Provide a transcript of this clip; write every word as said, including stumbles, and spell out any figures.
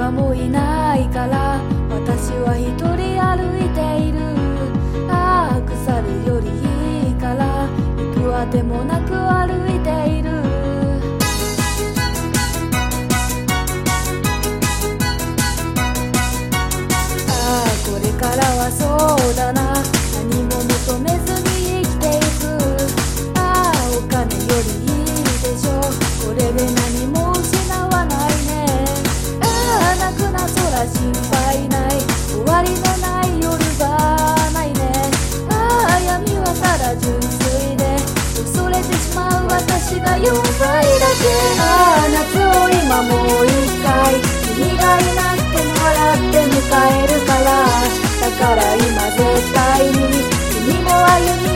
はもういないから私は一人歩いている。ああ腐るよりいいから行くあてもなく歩いている。ああこれからはそうだな、何も求めずに生きていく。ああお金よりいいでしょう、これで何も失わないね。ああ泣くな空心配ない、終わりのない夜がないね。ああ闇はただ純粋で恐れてしまう私がよんばいだけ。ああ夏を今もう一回君がいなくても笑って迎えるから、だから今絶対に君も歩み